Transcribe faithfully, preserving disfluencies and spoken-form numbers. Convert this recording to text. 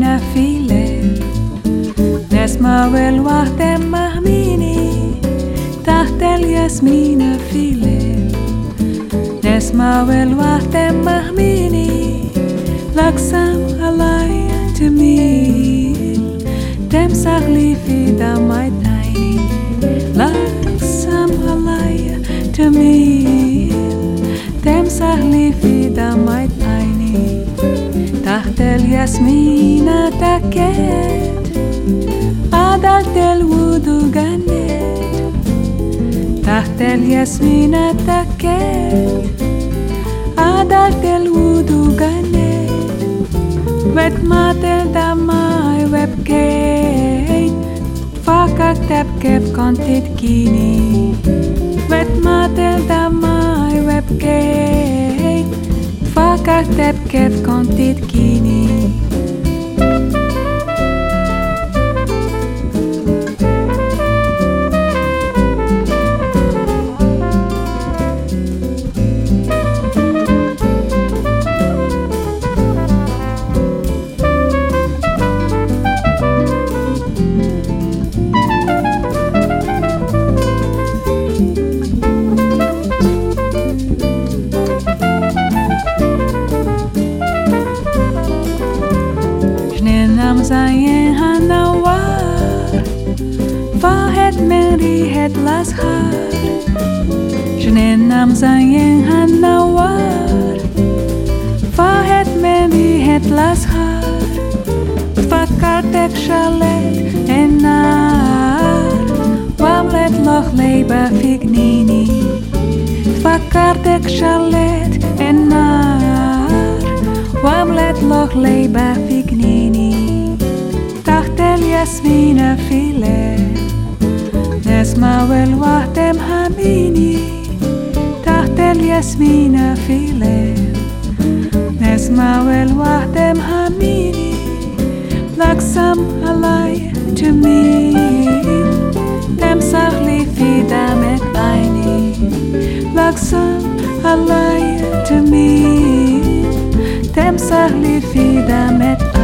yasmina file Nesma vel wahtem mahmini Tahtel yasmina file Nesma vel wahtem mahmini Laksam alay temil Dem sahli fida my tiny Laksam alay temil Dem sahli fida my tiny Tahtel yasmina taket Adaltel wudu ganet Tahtel yasmina taket Adaltel wudu ganet Wet matel damai webgate Fakak tap kev kontit kini Wet matel damai webgate Fakak tap kev kontit kini Nam zayen hanawar Vahet meri het las har Jnen nam zayen hanawar Vahet meri het las har Vakartek shalet enar Wamlet loch leba fignini Vakartek shalet enar Wamlet loch leba fignini Tahtel yasmina file Nesma vel wahtem hamini Tahtel yasmina file Nesma vel wahtem hamini Laksam alay temil Dem sahli fida met aini Laksam alay temil Dem sahli fida met